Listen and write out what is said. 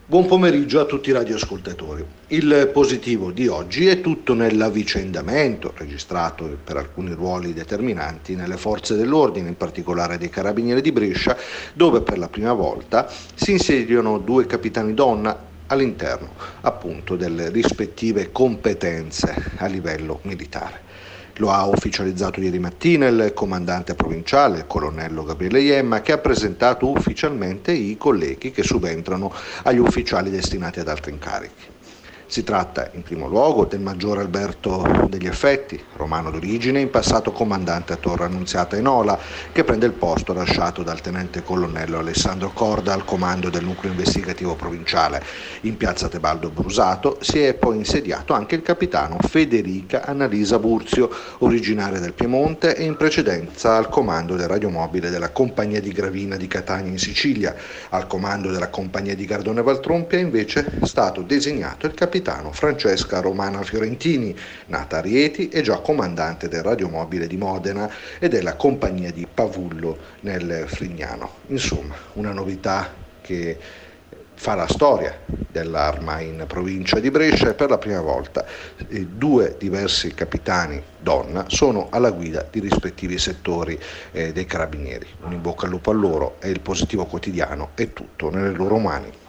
Buon pomeriggio a tutti i radioascoltatori. Il positivo di oggi è tutto nell'avvicendamento registrato per alcuni ruoli determinanti nelle forze dell'ordine, in particolare dei Carabinieri di Brescia, dove per la prima volta si insediano due capitani donna all'interno appunto delle rispettive competenze a livello militare. Lo ha ufficializzato ieri mattina il comandante provinciale, il colonnello Gabriele Iemma, che ha presentato ufficialmente i colleghi che subentrano agli ufficiali destinati ad altri incarichi. Si tratta in primo luogo del maggiore Alberto Degli Effetti, romano d'origine, in passato comandante a Torre Annunziata e Nola, che prende il posto lasciato dal tenente colonnello Alessandro Corda al comando del nucleo investigativo provinciale. In piazza Tebaldo Brusato si è poi insediato anche il capitano Federica Annalisa Burzio, originaria del Piemonte e in precedenza al comando del radiomobile della compagnia di Gravina di Catania in Sicilia. Al comando della compagnia di Gardone Valtrompia è invece stato designato il capitano Francesca Romana Fiorentini, nata a Rieti e già comandante del radiomobile di Modena e della compagnia di Pavullo nel Frignano. Insomma, una novità che fa la storia dell'Arma in provincia di Brescia e per la prima volta due diversi capitani donna sono alla guida di rispettivi settori dei Carabinieri. Un in bocca al lupo a loro e il positivo quotidiano è tutto nelle loro mani.